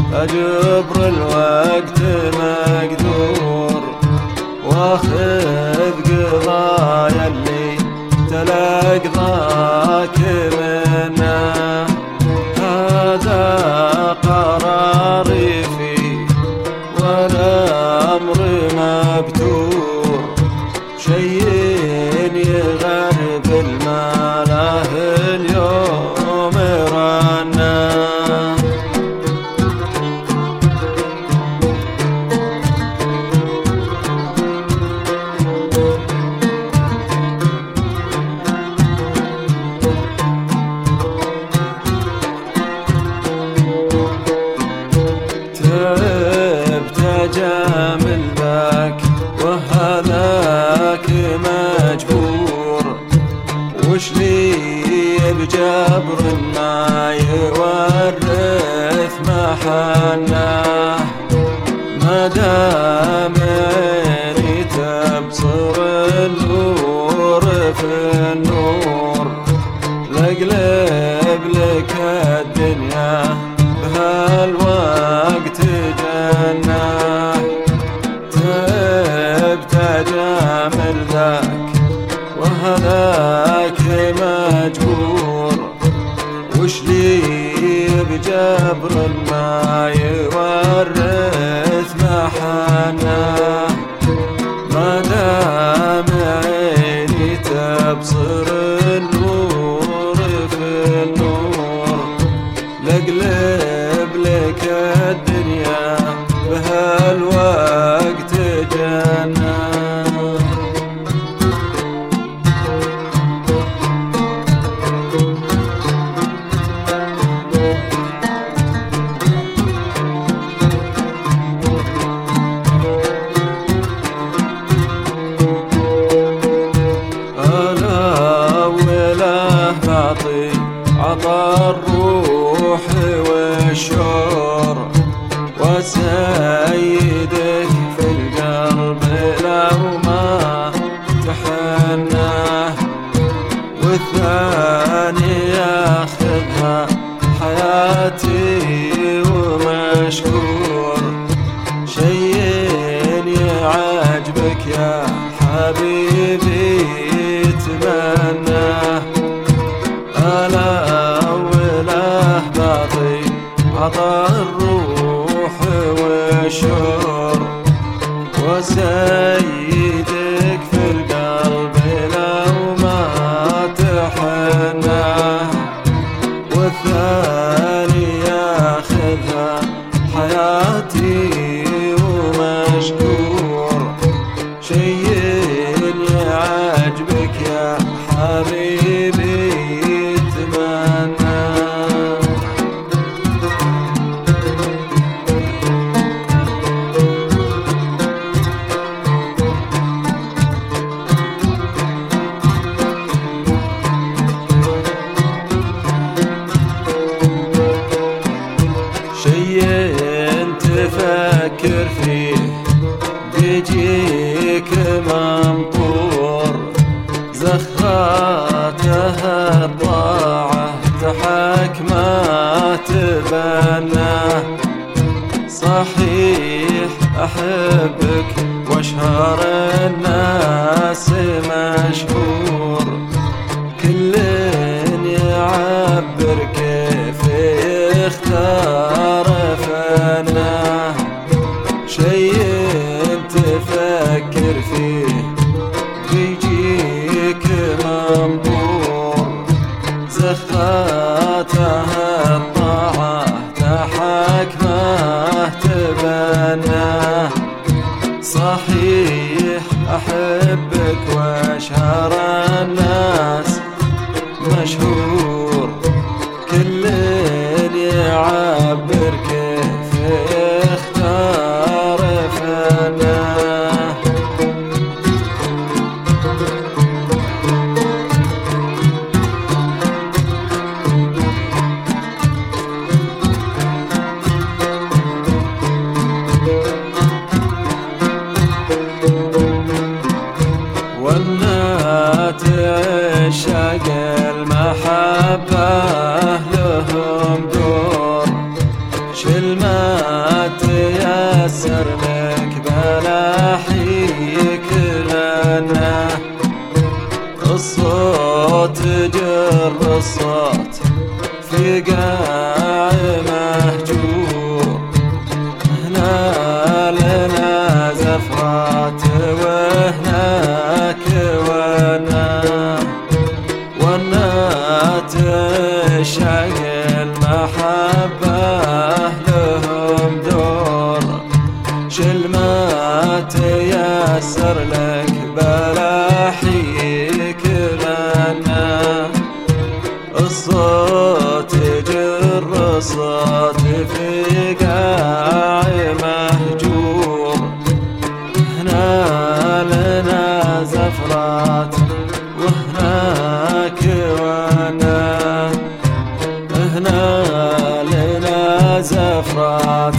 أجبر الوقت مقدور واخذ قضايا اللي تلقضاك منه. هذا قراري فيه والأمر مبتور، شيء يغرب الماله اليوم رنه. جامل ذاك وهذاك مجبور، وش لي بجبر ما يورث محنه. ما دام عيني تبصر النور في النور، لقلب لك الدنيا بهالوقت جنة. جامل ذاك وهذاك مجبور، وش لي بجبر ما يورث محنه. ما دام عيني تبصر النور في النور، لقلب لك الدنيا بهالوقت جنة. عطى الروح والشور وسيدك في القلب لو ما تحنه، والثاني ياخذها حياتي ومشكور. شيء يعجبك يا حبيبي تمناه، ألا وله باطي عطى الروح والشور وسيدك في القلب لو ما تحنه، والثاني ياخذها حياتي ومشكور. شيء يعجبك يا حبيبي تفكر فيه بيجيك ممطور، زخاتها الضاعة تحك ما تبناه. صحيح أحبك واشهر الناس مشهور، كل يعبر كيف يختار فنه. شيء تفكر فيه بيجيك منظور، زخاتها الطاعة تحك ما تبناه. صحيح أحبك واشهر الناس مشهور، كل يعبر كيف يختار فناه. والناتع كل ما تيسر لك بلاحيك لنا الصوت جر الصوت في قاع مهجور. هنا لنا زفرات وهناك ونا تشعق المحبة لهم دور. شل ما تيسر لك بلاحيك لنا الصوت جر الصوت في قاع مهجور. هنا لنا زفرات وهناك هنا لنا زفرات